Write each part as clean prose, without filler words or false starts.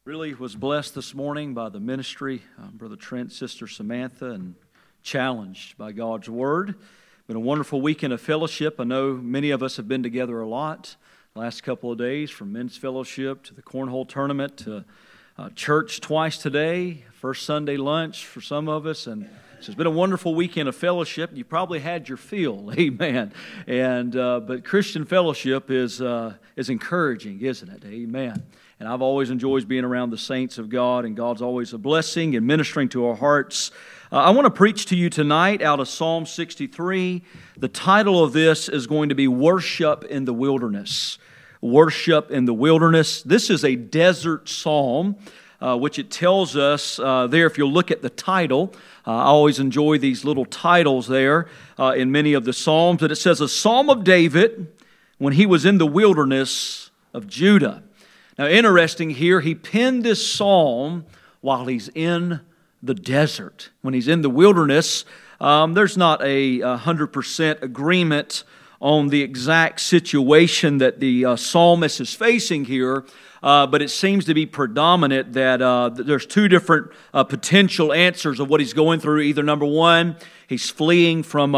Really was blessed this morning by the ministry, Brother Trent, Sister Samantha, and challenged by God's Word. Been a wonderful weekend of fellowship. I know many of us have been together a lot the last couple of days, from men's fellowship to the cornhole tournament to church twice today, first Sunday lunch for some of us, and so it's been a wonderful weekend of fellowship. You probably had your fill, amen. But Christian fellowship is encouraging, isn't it? Amen. And I've always enjoyed being around the saints of God, and God's always a blessing and ministering to our hearts. I want to preach to you tonight out of Psalm 63. The title of this is going to be Worship in the Wilderness. Worship in the Wilderness. This is a desert psalm, which it tells us there, if you'll look at the title. I always enjoy these little titles there in many of the psalms. But it says, a psalm of David when he was in the wilderness of Judah. Now, interesting here, he penned this psalm while he's in the desert. When he's in the wilderness, there's not a 100% agreement on the exact situation that the psalmist is facing here, but it seems to be predominant that there's two different potential answers of what he's going through. Either number one, he's fleeing from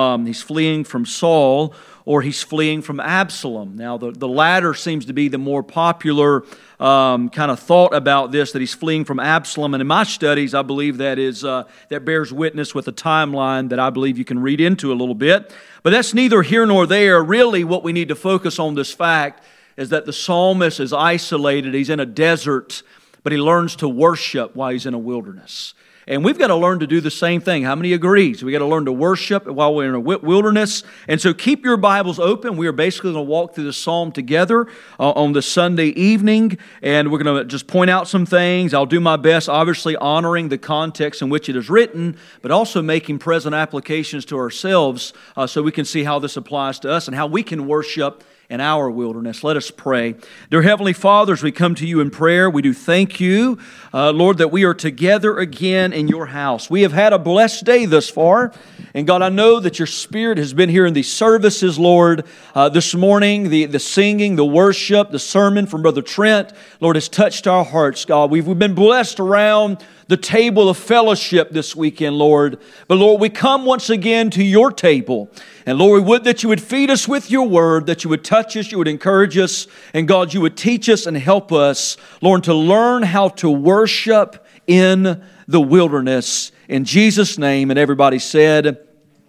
Saul, or he's fleeing from Absalom. Now, the latter seems to be the more popular kind of thought about this, that he's fleeing from Absalom. And in my studies, I believe that bears witness with a timeline that I believe you can read into a little bit. But that's neither here nor there. Really, what we need to focus on this fact is that the psalmist is isolated. He's in a desert, but he learns to worship while he's in a wilderness. And we've got to learn to do the same thing. How many agrees? We've got to learn to worship while we're in a wilderness. And so keep your Bibles open. We are basically going to walk through the psalm together on the Sunday evening. And we're going to just point out some things. I'll do my best, obviously honoring the context in which it is written, but also making present applications to ourselves so we can see how this applies to us and how we can worship in our wilderness. Let us pray. Dear Heavenly Father, as we come to you in prayer, we do thank you, Lord, that we are together again in your house. We have had a blessed day thus far, and God, I know that your Spirit has been here in these services, Lord. This morning, the singing, the worship, the sermon from Brother Trent, Lord, has touched our hearts, God. We've been blessed around the table of fellowship this weekend, Lord. But Lord, we come once again to your table. And Lord, we would that you would feed us with your word, that you would touch us, you would encourage us, and God, you would teach us and help us, Lord, to learn how to worship in the wilderness. In Jesus' name, and everybody said,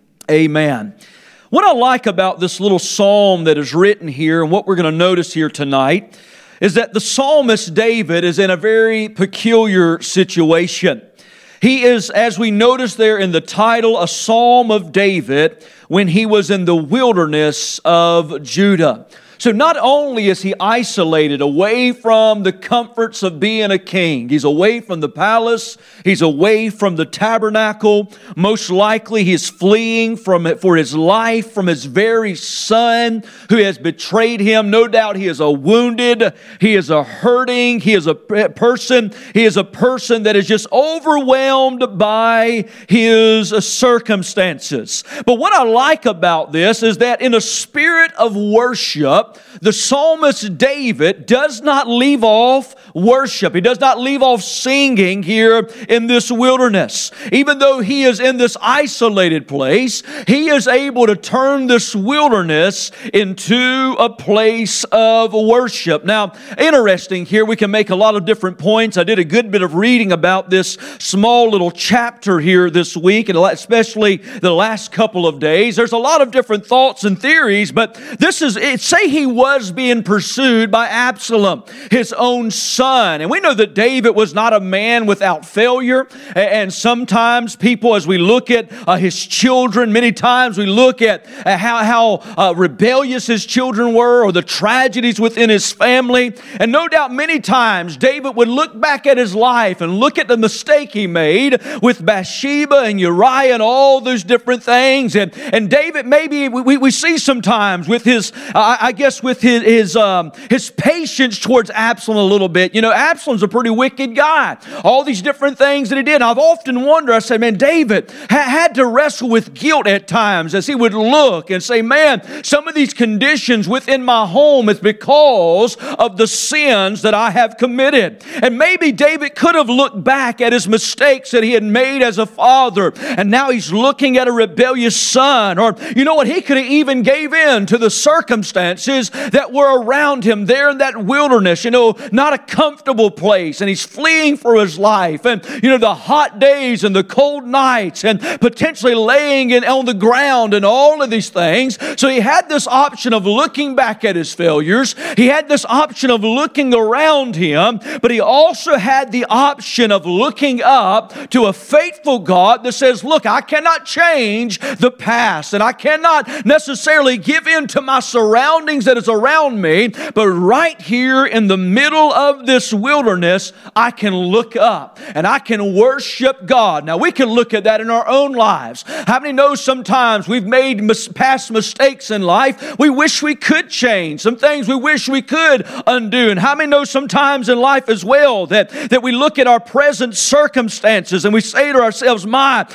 amen. What I like about this little psalm that is written here, and what we're going to notice here tonight, is that the psalmist David is in a very peculiar situation. He is, as we notice there in the title, a psalm of David when he was in the wilderness of Judah. So not only is he isolated, away from the comforts of being a king, he's away from the palace, he's away from the tabernacle. Most likely he is fleeing for his life from his very son who has betrayed him. No doubt he is a wounded, he is a hurting, he is a person that is just overwhelmed by his circumstances. But what I like about this is that in a spirit of worship, the psalmist David does not leave off worship. He does not leave off singing here in this wilderness. Even though he is in this isolated place, he is able to turn this wilderness into a place of worship. Now, interesting here, we can make a lot of different points. I did a good bit of reading about this small little chapter here this week, and especially the last couple of days. There's a lot of different thoughts and theories, but say he was being pursued by Absalom, his own son. And we know that David was not a man without failure. And sometimes people, as we look at his children, many times we look at how rebellious his children were, or the tragedies within his family. And no doubt many times David would look back at his life and look at the mistake he made with Bathsheba and Uriah and all those different things. And David, maybe we see sometimes with his, guess, with his patience towards Absalom a little bit. You know, Absalom's a pretty wicked guy. All these different things that he did. I've often wondered, I say, man, David had to wrestle with guilt at times as he would look and say, man, some of these conditions within my home is because of the sins that I have committed. And maybe David could have looked back at his mistakes that he had made as a father, and now he's looking at a rebellious son. Or, you know what, he could have even gave in to the circumstances that were around him there in that wilderness, you know, not a comfortable place, and he's fleeing for his life, and, you know, the hot days and the cold nights, and potentially laying on the ground and all of these things. So he had this option of looking back at his failures. He had this option of looking around him, but he also had the option of looking up to a faithful God that says, look, I cannot change the past, and I cannot necessarily give in to my surroundings that is around me, but right here in the middle of this wilderness, I can look up and I can worship God. Now, we can look at that in our own lives. How many know sometimes we've made past mistakes in life we wish we could change, some things we wish we could undo? And how many know sometimes in life as well that we look at our present circumstances and we say to ourselves,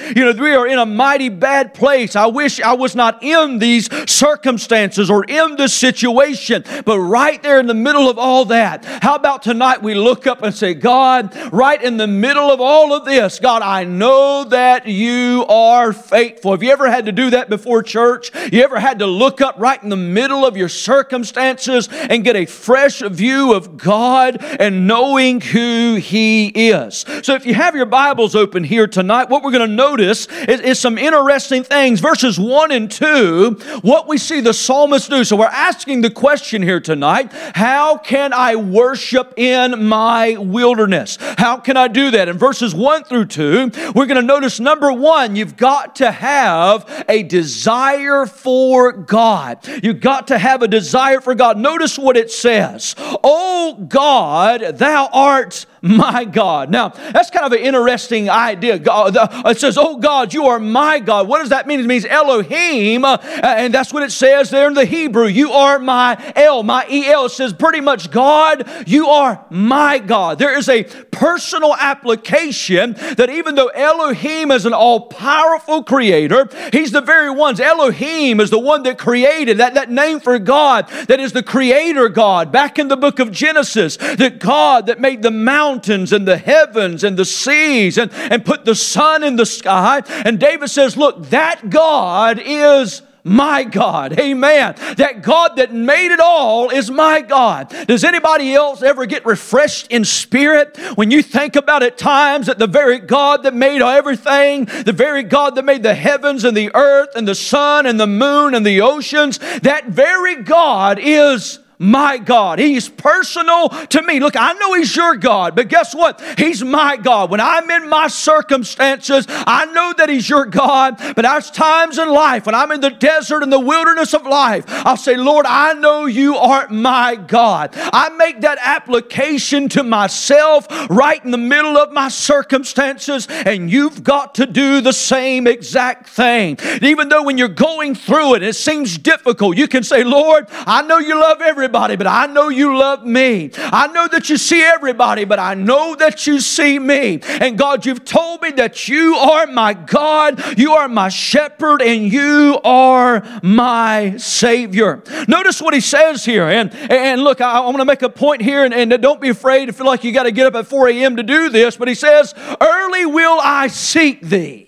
we are in a mighty bad place. I wish I was not in these circumstances or in this situation. But right there in the middle of all that, how about tonight we look up and say, God, right in the middle of all of this, God, I know that you are faithful. Have you ever had to do that before church? You ever had to look up right in the middle of your circumstances and get a fresh view of God and knowing who He is? So if you have your Bibles open here tonight, what we're going to notice is some interesting things. Verses 1 and 2, what we see the psalmist do. So we're asking the question here tonight, how can I worship in my wilderness? How can I do that? In verses 1 through 2, we're going to notice, number one, you've got to have a desire for God. You've got to have a desire for God. Notice what it says. Oh God, thou art my God. Now, that's kind of an interesting idea. It says, oh God, you are my God. What does that mean? It means Elohim, and that's what it says there in the Hebrew. You are my El, my E-L. It says pretty much, God, you are my God. There is a personal application that even though Elohim is an all-powerful creator, He's the very ones. Elohim is the one that created, that name for God, that is the creator God. Back in the book of Genesis, that God that made the mountains and the heavens and the seas and put the sun in the sky. And David says, look, that God is my God. Amen. That God that made it all is my God. Does anybody else ever get refreshed in spirit when you think about at times that the very God that made everything, the very God that made the heavens and the earth and the sun and the moon and the oceans, that very God is my God. He's personal to me. Look, I know He's your God, but guess what? He's my God. When I'm in my circumstances, I know that He's your God, but there's times in life when I'm in the desert and the wilderness of life, I'll say, Lord, I know you are my God. I make that application to myself right in the middle of my circumstances, and you've got to do the same exact thing. Even though when you're going through it, it seems difficult, you can say, Lord, I know you love everybody, but I know you love me. I know that you see everybody, but I know that you see me. And God, you've told me that you are my God, you are my shepherd, and you are my Savior. Notice what he says here. And look, I want to make a point here, and don't be afraid to feel like you got to get up at 4 a.m. to do this, but he says, early will I seek thee.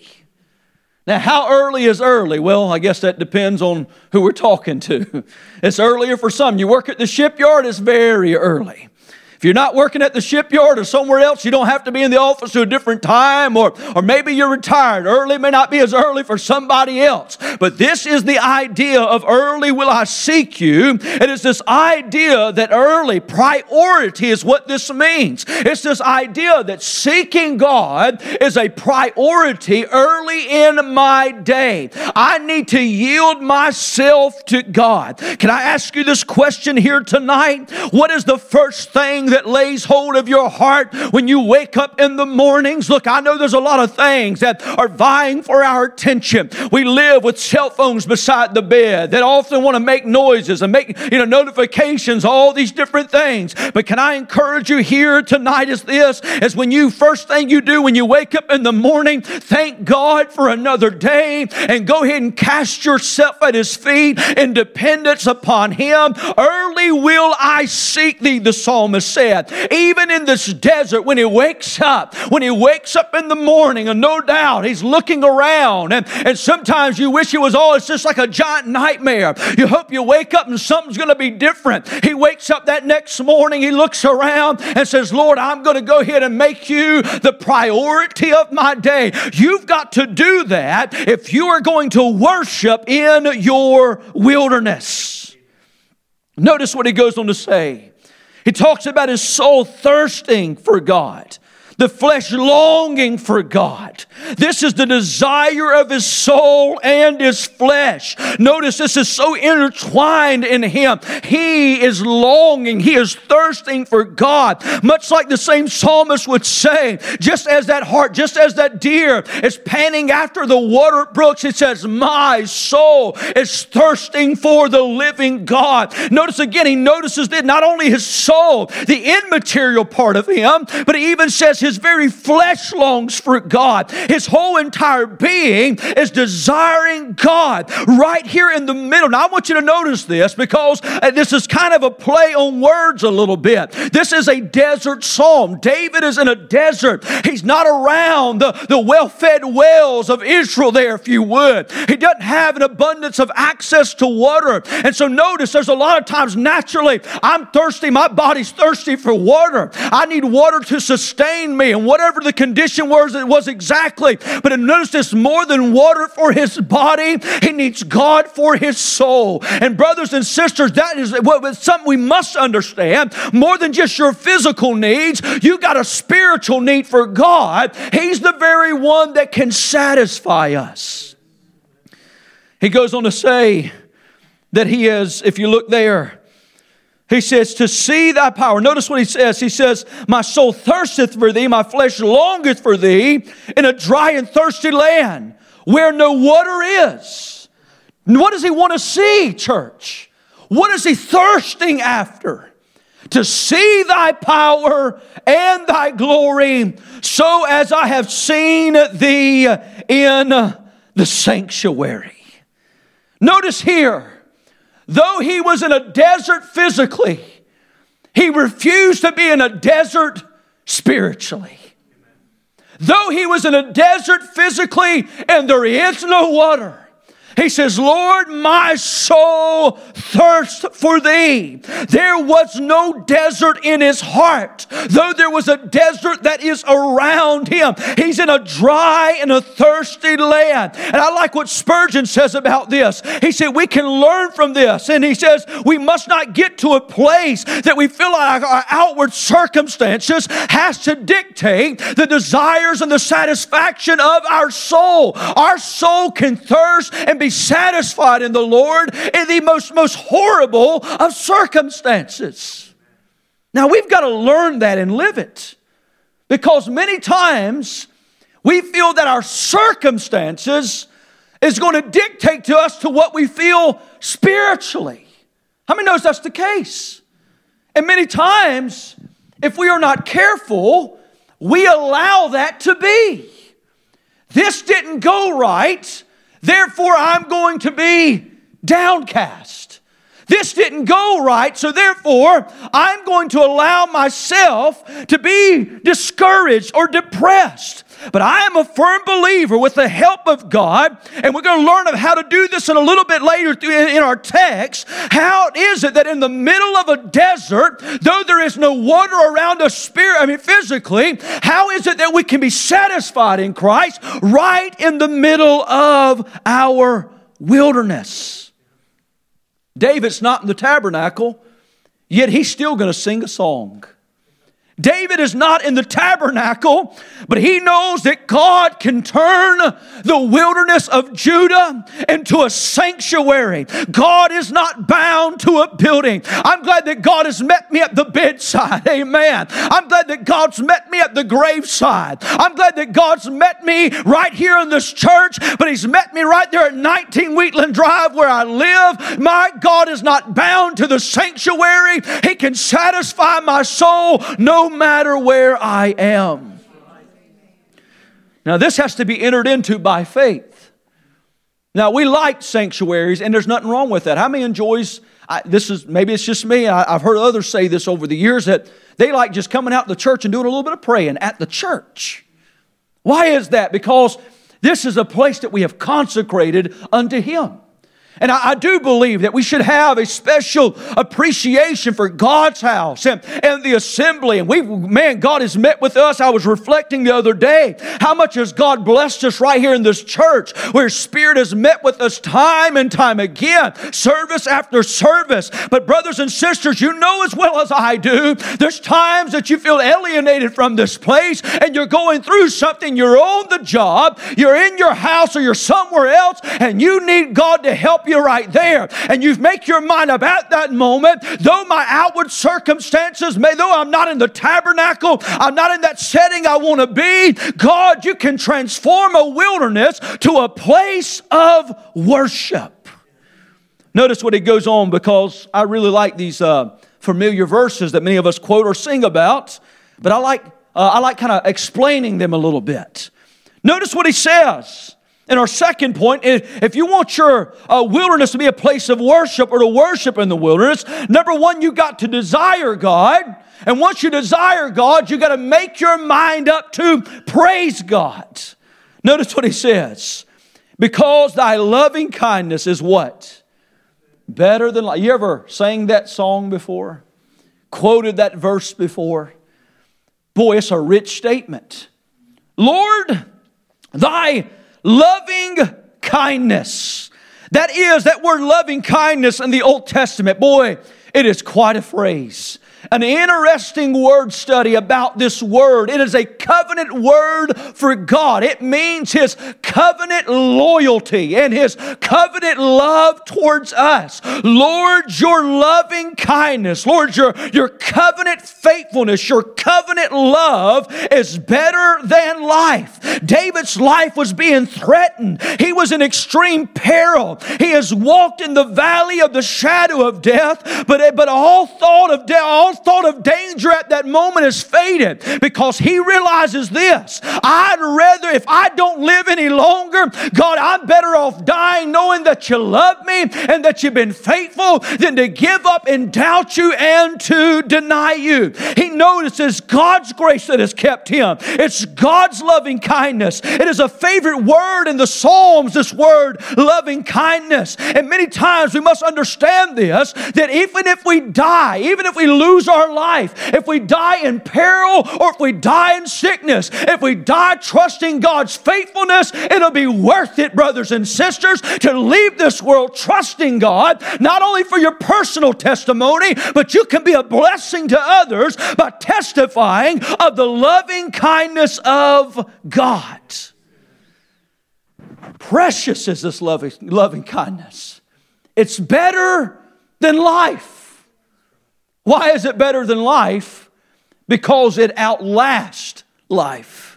Now, how early is early? Well, I guess that depends on who we're talking to. It's earlier for some. You work at the shipyard, it's very early. If you're not working at the shipyard or somewhere else, you don't have to be in the office at a different time, or maybe you're retired. Early may not be as early for somebody else. But this is the idea of early will I seek you. It is this idea that early priority is what this means. It's this idea that seeking God is a priority early in my day. I need to yield myself to God. Can I ask you this question here tonight? What is the first thing that lays hold of your heart when you wake up in the mornings? Look, I know there's a lot of things that are vying for our attention. We live with cell phones beside the bed that often want to make noises and make notifications, all these different things. But can I encourage you here tonight is this, is when you first thing you do when you wake up in the morning, thank God for another day and go ahead and cast yourself at His feet in dependence upon Him. Early will I seek thee, the psalmist said. Even in this desert, when he wakes up in the morning, and no doubt he's looking around, and sometimes you wish it's just like a giant nightmare. You hope you wake up and something's going to be different. He wakes up that next morning, he looks around and says, Lord, I'm going to go ahead and make you the priority of my day. You've got to do that if you are going to worship in your wilderness. Notice what he goes on to say. He talks about his soul thirsting for God, the flesh longing for God. This is the desire of his soul and his flesh. Notice this is so intertwined in him. He is longing, he is thirsting for God. Much like the same psalmist would say, just as that hart, just as that deer is panting after the water brooks, it says, my soul is thirsting for the living God. Notice again, he notices that not only his soul, the immaterial part of him, but he even says his very flesh longs for God. His whole entire being is desiring God right here in the middle. Now I want you to notice this because this is kind of a play on words a little bit. This is a desert psalm. David is in a desert. He's not around the well-fed wells of Israel there, if you would. He doesn't have an abundance of access to water. And so notice there's a lot of times naturally I'm thirsty. My body's thirsty for water. I need water to sustain me, and whatever the condition was, it was exactly. But notice this, more than water for his body, he needs God for his soul. And brothers and sisters, that is something we must understand. More than just your physical needs, you got a spiritual need for God. He's the very one that can satisfy us. He goes on to say that he is, if you look there, he says, to see thy power. Notice what he says. He says, my soul thirsteth for thee, my flesh longeth for thee in a dry and thirsty land where no water is. What does he want to see, church? What is he thirsting after? To see thy power and thy glory, so as I have seen thee in the sanctuary. Notice here, though he was in a desert physically, he refused to be in a desert spiritually. Though he was in a desert physically and there is no water, he says, Lord, my soul thirsts for thee. There was no desert in his heart, though there was a desert that is around him. He's in a dry and a thirsty land. And I like what Spurgeon says about this. He said, we can learn from this. And he says, we must not get to a place that we feel like our outward circumstances has to dictate the desires and the satisfaction of our soul. Our soul can thirst and be satisfied in the Lord in the most horrible of circumstances. Now we've got to learn that and live it, because many times we feel that our circumstances is going to dictate to us to what we feel spiritually. How many knows that's the case? And many times, if we are not careful, we allow that to be. This didn't go right, therefore I'm going to be downcast. This didn't go right, so therefore I'm going to allow myself to be discouraged or depressed. But I am a firm believer with the help of God, and we're going to learn how to do this in a little bit later in our text. How is it that in the middle of a desert, though there is no water around us physically, how is it that we can be satisfied in Christ right in the middle of our wilderness? David's not in the tabernacle, yet he's still going to sing a song. David is not in the tabernacle, but he knows that God can turn the wilderness of Judah into a sanctuary. God is not bound to a building. I'm glad that God has met me at the bedside. Amen. I'm glad that God's met me at the graveside. I'm glad that God's met me right here in this church, but He's met me right there at 19 Wheatland Drive where I live. My God is not bound to the sanctuary. He can satisfy my soul no matter where I am. Now, this has to be entered into by faith. Now, we like sanctuaries, and there's nothing wrong with that. How many enjoys, maybe it's just me, I've heard others say this over the years, that they like just coming out to the church and doing a little bit of praying at the church. Why is that? Because this is a place that we have consecrated unto Him. And I do believe that we should have a special appreciation for God's house and the assembly. And God has met with us. I was reflecting the other day, how much has God blessed us right here in this church, where His Spirit has met with us time and time again, service after service. But brothers and sisters, you know as well as I do, there's times that you feel alienated from this place and you're going through something. You're on the job, you're in your house, or you're somewhere else, and you need God to help you right there. And you make your mind about that moment, though my outward circumstances though I'm not in the tabernacle, I'm not in that setting I want to be, God, you can transform a wilderness to a place of worship. Notice what it goes on, because I really like these familiar verses that many of us quote or sing about, but I like kind of explaining them a little bit. Notice what he says. And our second point is, if you want your wilderness to be a place of worship, or to worship in the wilderness, number one, you got to desire God. And once you desire God, you got to make your mind up to praise God. Notice what he says. Because thy loving kindness is what? Better than life. You ever sang that song before? Quoted that verse before? Boy, it's a rich statement. Lord, thy loving kindness. That word loving kindness in the Old Testament, boy, it is quite a phrase. An interesting word study about this word. It is a covenant word for God. It means His covenant loyalty and His covenant love towards us. Lord, your loving kindness, Lord, your covenant faithfulness, your covenant love is better than life. David's life was being threatened. He was in extreme peril. He has walked in the valley of the shadow of death, but all thought of death, all thought of danger at that moment is faded, because he realizes this: I'd rather, if I don't live any longer, God, I'm better off dying knowing that you love me and that you've been faithful, than to give up and doubt you and to deny you. He notices God's grace that has kept him. It's God's loving kindness. It is a favorite word in the Psalms, this word loving kindness. And many times we must understand this, that even if we die, even if we lose our life, if we die in peril, or if we die in sickness, if we die trusting God's faithfulness, it'll be worth it, brothers and sisters, to leave this world trusting God, not only for your personal testimony, but you can be a blessing to others by testifying of the loving kindness of God. Precious is this loving kindness. It's better than life. Why is it better than life? Because it outlasts life.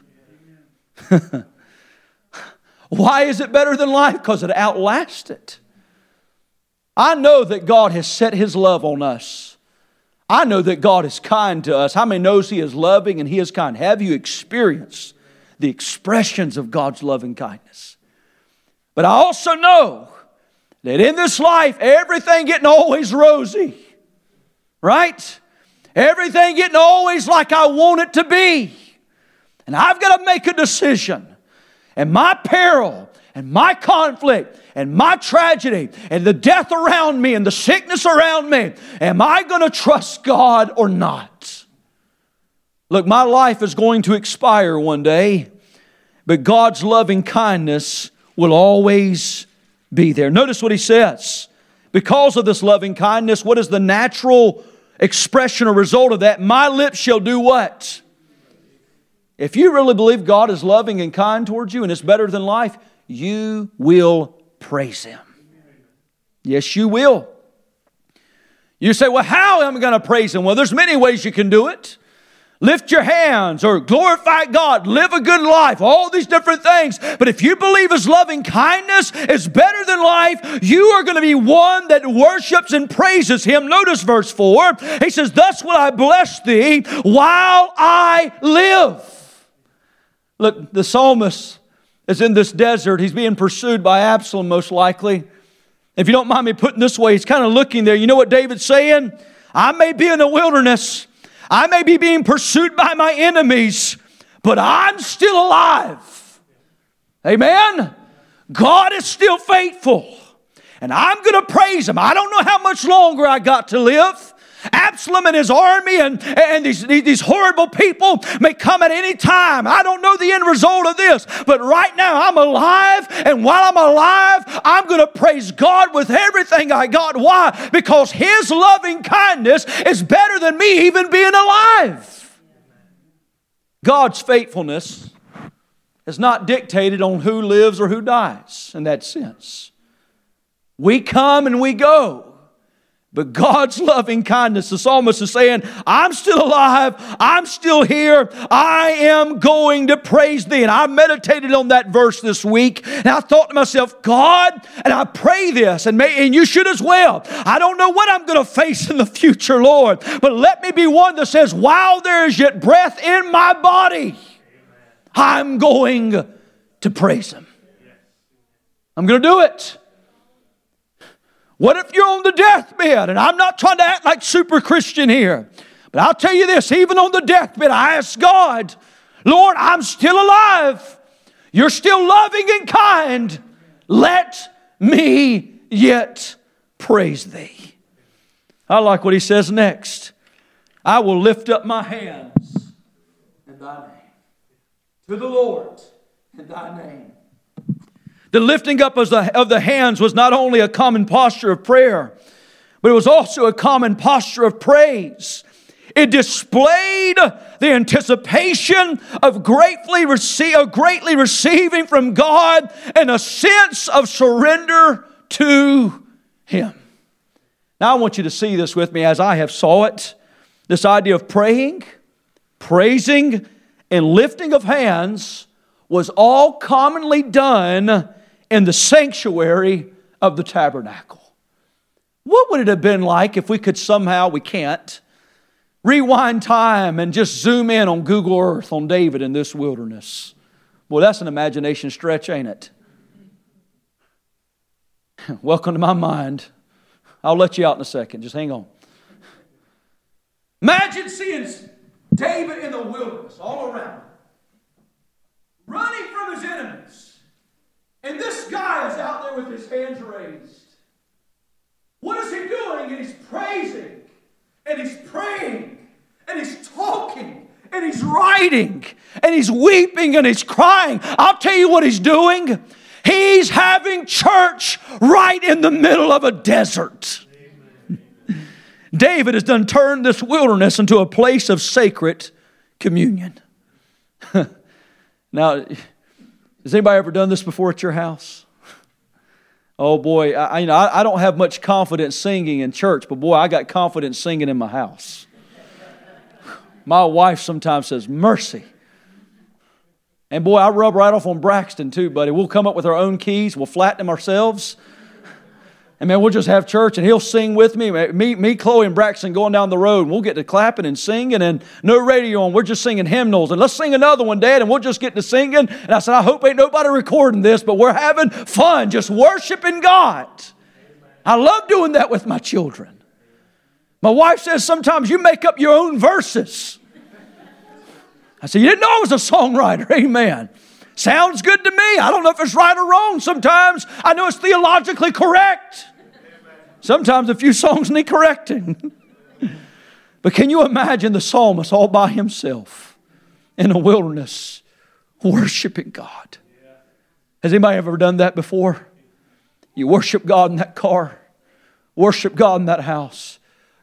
Why is it better than life? Because it outlasts it. I know that God has set His love on us. I know that God is kind to us. How many knows He is loving and He is kind? Have you experienced the expressions of God's loving kindness? But I also know that in this life, everything getting always rosy. Right? Everything getting always like I want it to be. And I've got to make a decision. And my peril and my conflict and my tragedy and the death around me and the sickness around me, am I going to trust God or not? Look, my life is going to expire one day, but God's loving kindness will always be there. Notice what he says. Because of this loving kindness, what is the natural expression or result of that, my lips shall do what? If you really believe God is loving and kind towards you and it's better than life, you will praise Him. Yes, you will. You say, well, how am I going to praise Him? Well, there's many ways you can do it. Lift your hands or glorify God, live a good life, all these different things. But if you believe His loving kindness is better than life, you are going to be one that worships and praises Him. Notice verse 4. He says, thus will I bless thee while I live. Look, the psalmist is in this desert. He's being pursued by Absalom most likely. If you don't mind me putting this way, he's kind of looking there. You know what David's saying? I may be in the wilderness. I may be being pursued by my enemies, but I'm still alive. Amen? God is still faithful. And I'm going to praise Him. I don't know how much longer I got to live. Absalom and his army and these horrible people may come at any time. I don't know the end result of this. But right now I'm alive. And while I'm alive, I'm going to praise God with everything I got. Why? Because His loving kindness is better than me even being alive. God's faithfulness is not dictated on who lives or who dies in that sense. We come and we go. But God's loving kindness, the psalmist is saying, I'm still alive, I'm still here, I am going to praise Thee. And I meditated on that verse this week, and I thought to myself, God, and I pray this, and you should as well. I don't know what I'm going to face in the future, Lord, but let me be one that says, while there is yet breath in my body, I'm going to praise Him. I'm going to do it. What if you're on the deathbed? And I'm not trying to act like super Christian here. But I'll tell you this, even on the deathbed, I ask God, Lord, I'm still alive. You're still loving and kind. Let me yet praise Thee. I like what he says next. I will lift up my hands in Thy name. To the Lord in Thy name. The lifting up of the hands was not only a common posture of prayer, but it was also a common posture of praise. It displayed the anticipation of greatly receiving from God and a sense of surrender to Him. Now I want you to see this with me as I have saw it. This idea of praying, praising, and lifting of hands was all commonly done in the sanctuary of the tabernacle. What would it have been like if we could somehow, we can't, rewind time and just zoom in on Google Earth on David in this wilderness? Boy, that's an imagination stretch, ain't it? Welcome to my mind. I'll let you out in a second. Just hang on. Imagine seeing David in the wilderness all around, running from his enemies. And this guy is out there with his hands raised. What is he doing? And he's praising, and he's praying, and he's talking, and he's writing, and he's weeping, and he's crying. I'll tell you what he's doing. He's having church right in the middle of a desert. David has done turned this wilderness into a place of sacred communion. Now, has anybody ever done this before at your house? Oh boy, I don't have much confidence singing in church, but boy, I got confidence singing in my house. My wife sometimes says, mercy. And boy, I rub right off on Braxton too, buddy. We'll come up with our own keys, we'll flatten them ourselves. And man, we'll just have church and he'll sing with me. Me, Chloe, and Braxton going down the road. And we'll get to clapping and singing and no radio on. We're just singing hymnals. And let's sing another one, Dad, and we'll just get to singing. And I said, I hope ain't nobody recording this, but we're having fun, just worshiping God. Amen. I love doing that with my children. My wife says sometimes you make up your own verses. I said, you didn't know I was a songwriter. Amen. Sounds good to me. I don't know if it's right or wrong. Sometimes I know it's theologically correct. Sometimes a few songs need correcting. But can you imagine the psalmist all by himself in a wilderness worshiping God? Has anybody ever done that before? You worship God in that car. Worship God in that house.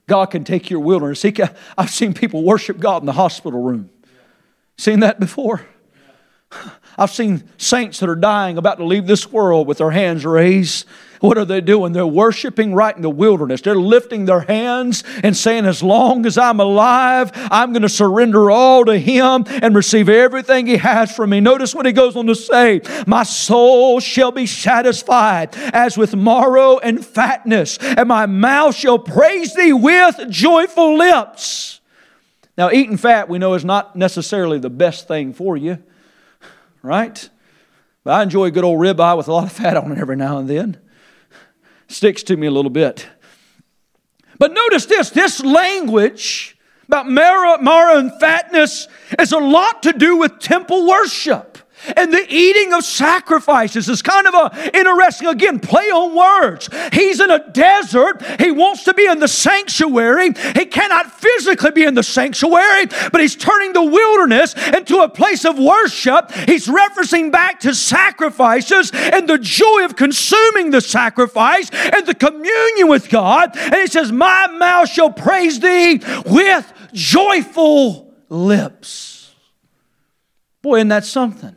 God can take your wilderness. I've seen people worship God in the hospital room. Seen that before? I've seen saints that are dying, about to leave this world with their hands raised. What are they doing? They're worshiping right in the wilderness. They're lifting their hands and saying, as long as I'm alive, I'm going to surrender all to Him and receive everything He has from me. Notice what He goes on to say, my soul shall be satisfied as with marrow and fatness, and my mouth shall praise Thee with joyful lips. Now, eating fat we know is not necessarily the best thing for you, right? But I enjoy a good old ribeye with a lot of fat on it every now and then. Sticks to me a little bit. But notice this language about marrow and fatness is a lot to do with temple worship. And the eating of sacrifices is kind of a interesting, again, play on words. He's in a desert. He wants to be in the sanctuary. He cannot physically be in the sanctuary, but he's turning the wilderness into a place of worship. He's referencing back to sacrifices and the joy of consuming the sacrifice and the communion with God. And he says, my mouth shall praise Thee with joyful lips. Boy, isn't that something?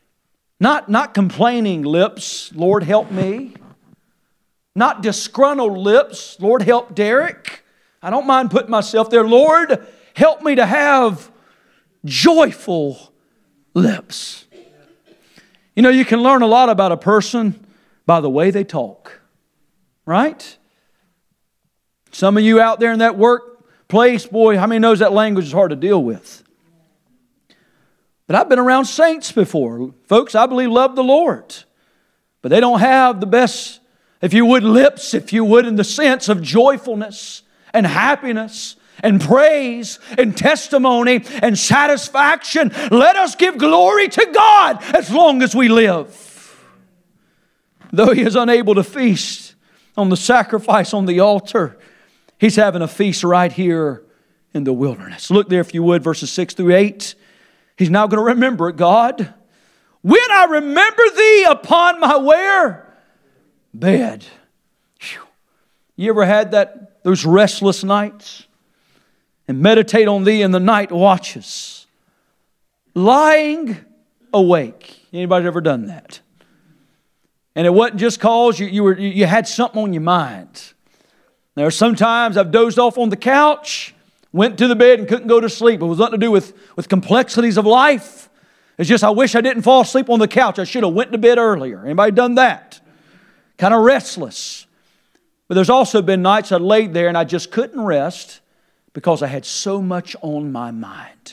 Not complaining lips, Lord help me. Not disgruntled lips, Lord help Derek. I don't mind putting myself there. Lord, help me to have joyful lips. You know, you can learn a lot about a person by the way they talk. Right? Some of you out there in that workplace, boy, how many knows that language is hard to deal with? But I've been around saints before. Folks, I believe love the Lord. But they don't have the best, if you would, lips, if you would, in the sense of joyfulness and happiness and praise and testimony and satisfaction. Let us give glory to God as long as we live. Though he is unable to feast on the sacrifice on the altar, he's having a feast right here in the wilderness. Look there, if you would, verses 6 through 8. He's now going to remember it, God. When I remember Thee upon my where? Bed. Whew. You ever had those restless nights? And meditate on Thee in the night watches. Lying awake. Anybody ever done that? And it wasn't just cause you had something on your mind. There are sometimes I've dozed off on the couch, went to the bed and couldn't go to sleep. It was nothing to do with complexities of life. It's just I wish I didn't fall asleep on the couch. I should have went to bed earlier. Anybody done that? Kind of restless. But there's also been nights I laid there and I just couldn't rest because I had so much on my mind.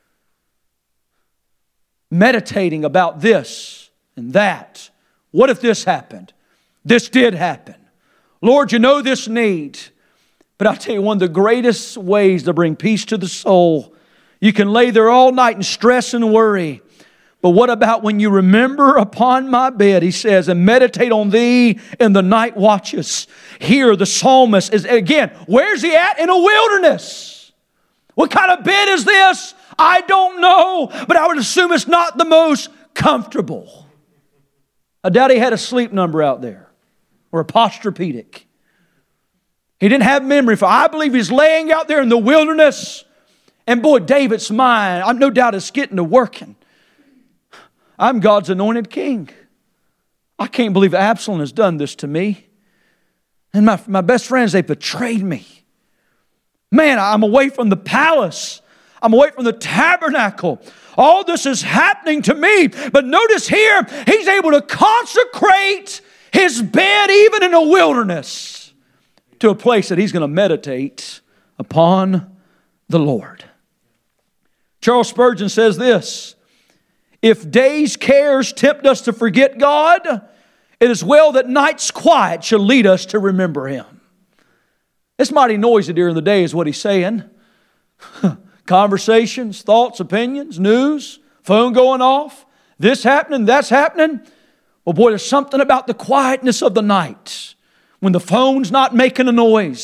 Meditating about this and that. What if this happened? This did happen. Lord, you know this need. But I'll tell you, one of the greatest ways to bring peace to the soul, you can lay there all night and stress and worry. But what about when you remember upon my bed, he says, and meditate on Thee in the night watches. Here the psalmist is, again, where's he at? In a wilderness. What kind of bed is this? I don't know, but I would assume it's not the most comfortable. I doubt he had a sleep number out there or a Posturepedic. He didn't have memory for. I believe he's laying out there in the wilderness. And boy, David's mind, I'm no doubt it's getting to working. I'm God's anointed king. I can't believe Absalom has done this to me. And my best friends, they betrayed me. Man, I'm away from the palace. I'm away from the tabernacle. All this is happening to me. But notice here, he's able to consecrate his bed even in a wilderness to a place that he's going to meditate upon the Lord. Charles Spurgeon says this, if day's cares tempt us to forget God, it is well that night's quiet shall lead us to remember Him. It's mighty noisy during the day is what he's saying. Conversations, thoughts, opinions, news, phone going off, this happening, that's happening. Well, boy, there's something about the quietness of the night when the phone's not making a noise,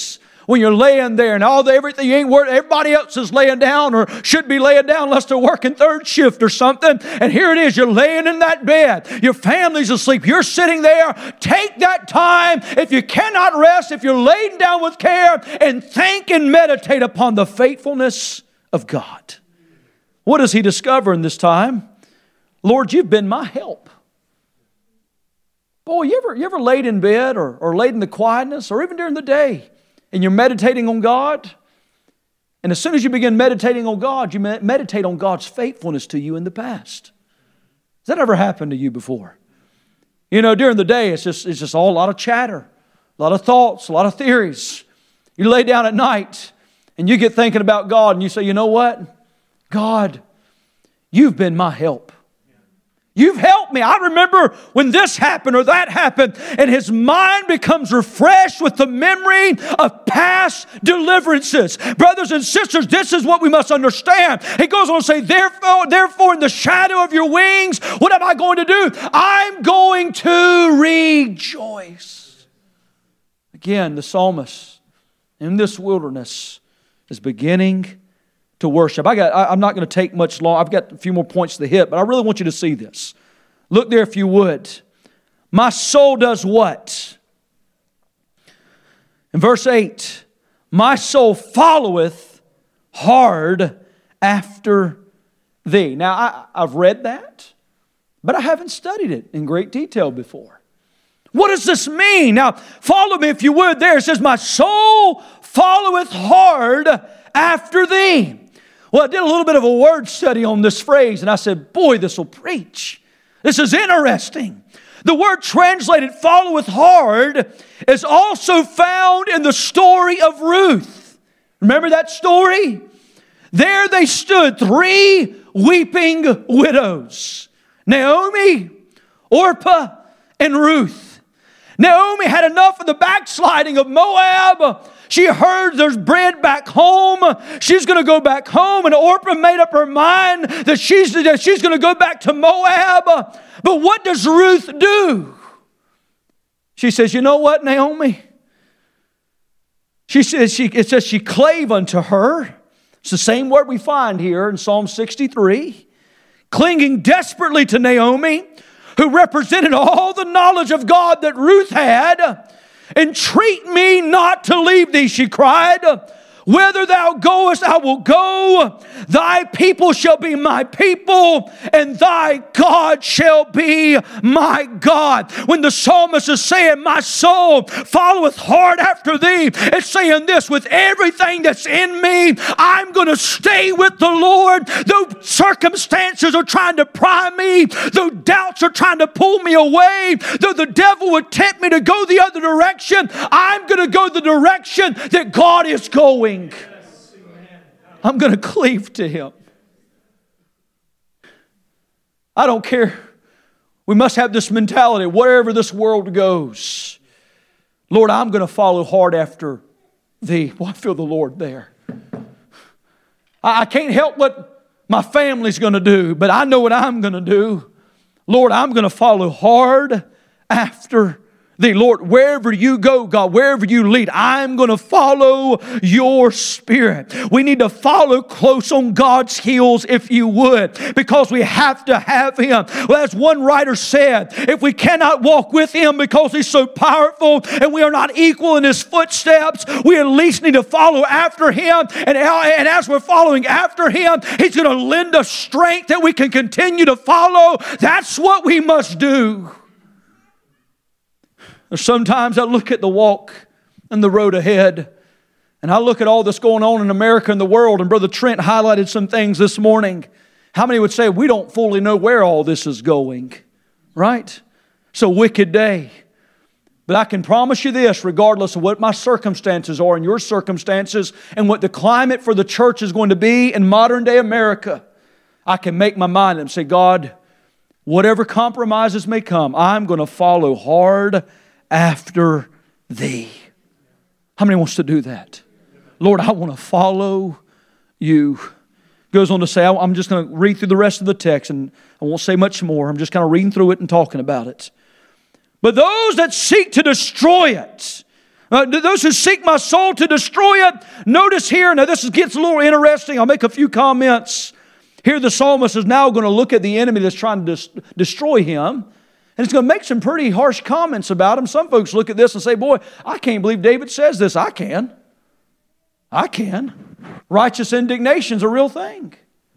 when you're laying there and everything you ain't worried, everybody else is laying down or should be laying down unless they're working third shift or something. And here it is, you're laying in that bed. Your family's asleep. You're sitting there. Take that time. If you cannot rest, if you're laid down with care, and think and meditate upon the faithfulness of God. What does he discover in this time? Lord, you've been my help. Boy, you ever laid in bed or laid in the quietness or even during the day and you're meditating on God? And as soon as you begin meditating on God, you meditate on God's faithfulness to you in the past. Has that ever happened to you before? You know, during the day, it's just all a lot of chatter, a lot of thoughts, a lot of theories. You lay down at night and you get thinking about God and you say, you know what? God, you've been my help. You've helped me. I remember when this happened or that happened, and his mind becomes refreshed with the memory of past deliverances. Brothers and sisters, this is what we must understand. He goes on to say, therefore, in the shadow of your wings, what am I going to do? I'm going to rejoice. Again, the psalmist in this wilderness is beginning to worship. I'm not going to take much long. I've got a few more points to hit, but I really want you to see this. Look there if you would. My soul does what? In verse 8, my soul followeth hard after thee. Now, I've read that, but I haven't studied it in great detail before. What does this mean? Now, follow me if you would there. It says, my soul followeth hard after thee. Well, I did a little bit of a word study on this phrase, and I said, boy, this will preach. This is interesting. The word translated followeth hard is also found in the story of Ruth. Remember that story? There they stood, 3 weeping widows. Naomi, Orpah, and Ruth. Naomi had enough of the backsliding of Moab. She heard there's bread back home. She's going to go back home. And Orpah made up her mind that she's going to go back to Moab. But what does Ruth do? She says, you know what, Naomi? It says she clave unto her. It's the same word we find here in Psalm 63. Clinging desperately to Naomi, who represented all the knowledge of God that Ruth had. Entreat me not to leave thee, she cried. Whither thou goest, I will go. Thy people shall be my people, and thy God shall be my God. When the psalmist is saying, my soul followeth hard after thee, it's saying this, with everything that's in me, I'm going to stay with the Lord. Though circumstances are trying to pry me, though doubts are trying to pull me away, though the devil would tempt me to go the other direction, I'm going to go the direction that God is going. I'm going to cleave to Him. I don't care. We must have this mentality, wherever this world goes. Lord, I'm going to follow hard after Thee. Well, I feel the Lord there. I can't help what my family's going to do, but I know what I'm going to do. Lord, I'm going to follow hard after Thee. Lord, wherever you go, God, wherever you lead, I'm going to follow your Spirit. We need to follow close on God's heels, if you would, because we have to have Him. Well, as one writer said, if we cannot walk with Him because He's so powerful and we are not equal in His footsteps, we at least need to follow after Him. And as we're following after Him, He's going to lend us strength that we can continue to follow. That's what we must do. Sometimes I look at the walk and the road ahead, and I look at all that's going on in America and the world, and Brother Trent highlighted some things this morning. How many would say we don't fully know where all this is going? Right? It's a wicked day. But I can promise you this, regardless of what my circumstances are and your circumstances and what the climate for the church is going to be in modern day America, I can make my mind and say, God, whatever compromises may come, I'm going to follow hard after Thee. How many wants to do that? Lord, I want to follow You. Goes on to say, I'm just going to read through the rest of the text, and I won't say much more. I'm just kind of reading through it and talking about it. But those that seek to destroy it, Those who seek my soul to destroy it. Notice here, now this gets a little interesting. I'll make a few comments. Here the psalmist is now going to look at the enemy that's trying to destroy him. And he's going to make some pretty harsh comments about him. Some folks look at this and say, boy, I can't believe David says this. I can. Righteous indignation is a real thing.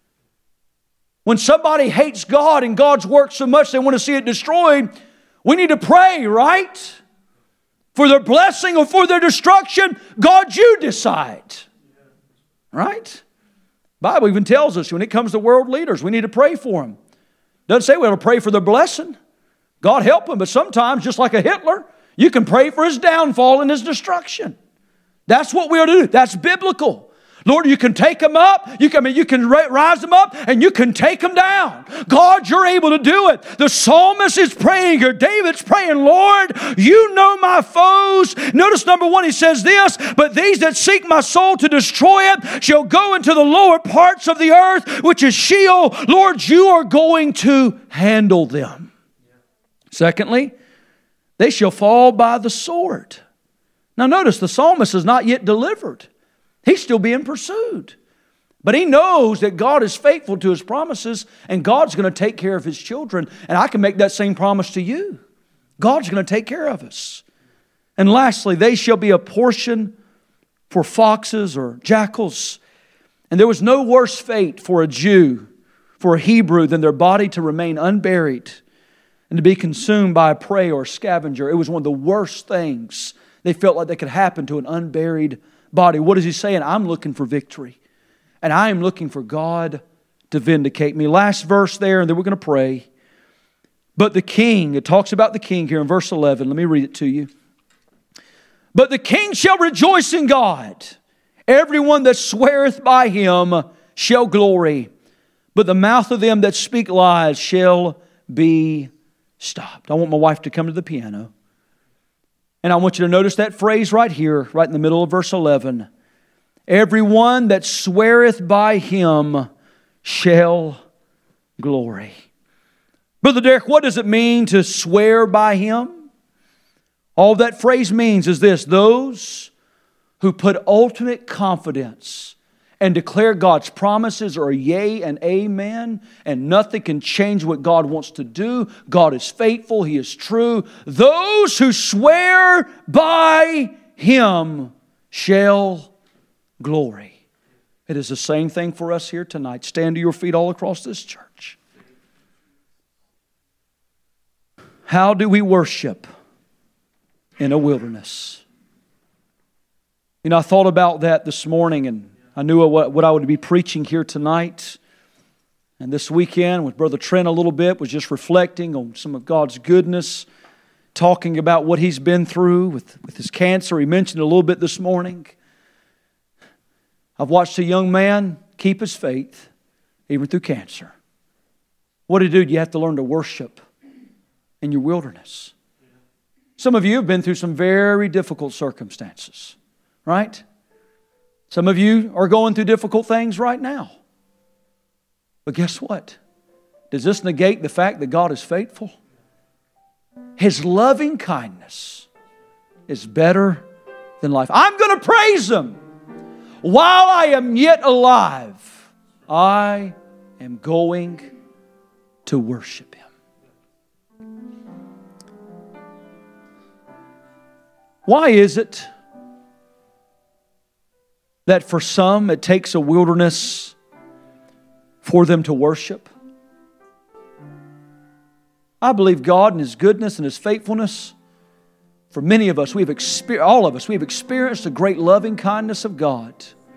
When somebody hates God and God's work so much they want to see it destroyed, we need to pray, right? For their blessing or for their destruction, God, you decide. Right? The Bible even tells us when it comes to world leaders, we need to pray for them. Doesn't say we ought to pray for their blessing. God help them, but sometimes, just like a Hitler, you can pray for his downfall and his destruction. That's what we ought to do. That's biblical. Lord, you can take them up, you can rise them up, and you can take them down. God, you're able to do it. The psalmist is praying, or David's praying, Lord, you know my foes. Notice number 1, he says this, but these that seek my soul to destroy it shall go into the lower parts of the earth, which is Sheol. Lord, you are going to handle them. Secondly, they shall fall by the sword. Now notice, the psalmist is not yet delivered. He's still being pursued. But he knows that God is faithful to His promises and God's going to take care of His children. And I can make that same promise to you. God's going to take care of us. And lastly, they shall be a portion for foxes or jackals. And there was no worse fate for a Jew, for a Hebrew, than their body to remain unburied and to be consumed by a prey or scavenger. It was one of the worst things they felt like that could happen to an unburied body. What is he saying? I'm looking for victory. And I am looking for God to vindicate me. Last verse there, and then we're going to pray. But the king, it talks about the king here in verse 11. Let me read it to you. But the king shall rejoice in God. Everyone that sweareth by Him shall glory. But the mouth of them that speak lies shall be stopped. I want my wife to come to the piano. And I want you to notice that phrase right here, right in the middle of verse 11. Everyone that sweareth by Him shall glory. Brother Derek, what does it mean to swear by Him? All that phrase means is this: those who put ultimate confidence and declare God's promises are yea and amen, and nothing can change what God wants to do. God is faithful. He is true. Those who swear by Him shall glory. It is the same thing for us here tonight. Stand to your feet all across this church. How do we worship in a wilderness? You know, I thought about that this morning, and I knew what I would be preaching here tonight. And this weekend with Brother Trent a little bit was just reflecting on some of God's goodness, talking about what he's been through with his cancer. He mentioned it a little bit this morning. I've watched a young man keep his faith even through cancer. What do you do? You have to learn to worship in your wilderness. Some of you have been through some very difficult circumstances, right? Some of you are going through difficult things right now. But guess what? Does this negate the fact that God is faithful? His loving kindness is better than life. I'm going to praise Him. While I am yet alive, I am going to worship Him. Why is it that for some it takes a wilderness for them to worship? I believe God and His goodness and His faithfulness, for many of us, we've experienced the great loving kindness of God.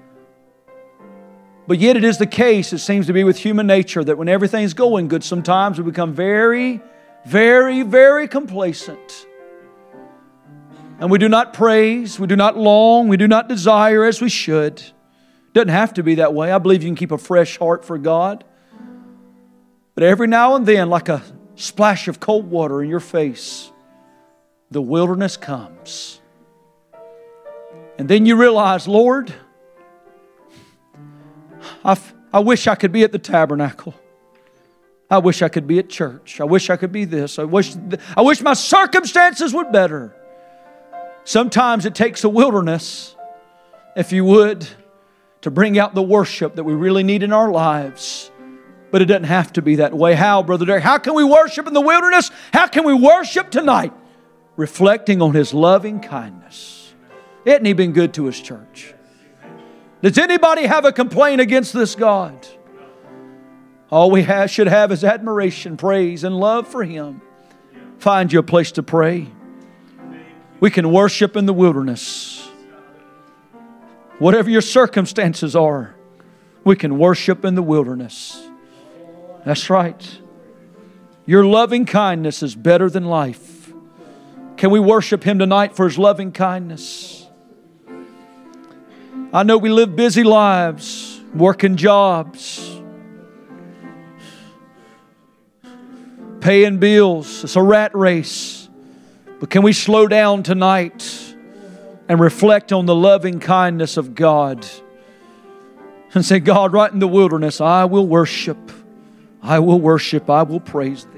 But yet it is the case, it seems to be with human nature, that when everything's going good, sometimes we become very, very, very complacent. And we do not praise, we do not long, we do not desire as we should. It doesn't have to be that way. I believe you can keep a fresh heart for God. But every now and then, like a splash of cold water in your face, the wilderness comes. And then you realize, Lord, I wish I could be at the tabernacle. I wish I could be at church. I wish I could be this. I wish my circumstances were better. Sometimes it takes a wilderness, if you would, to bring out the worship that we really need in our lives. But it doesn't have to be that way. How, Brother Derek? How can we worship in the wilderness? How can we worship tonight? Reflecting on His loving kindness. Isn't He been good to His church? Does anybody have a complaint against this God? All we should have is admiration, praise, and love for Him. Find you a place to pray. We can worship in the wilderness. Whatever your circumstances are, we can worship in the wilderness. That's right. Your loving kindness is better than life. Can we worship Him tonight for His loving kindness? I know we live busy lives, working jobs, paying bills. It's a rat race. But can we slow down tonight and reflect on the loving kindness of God and say, God, right in the wilderness, I will worship. I will worship. I will praise Thee.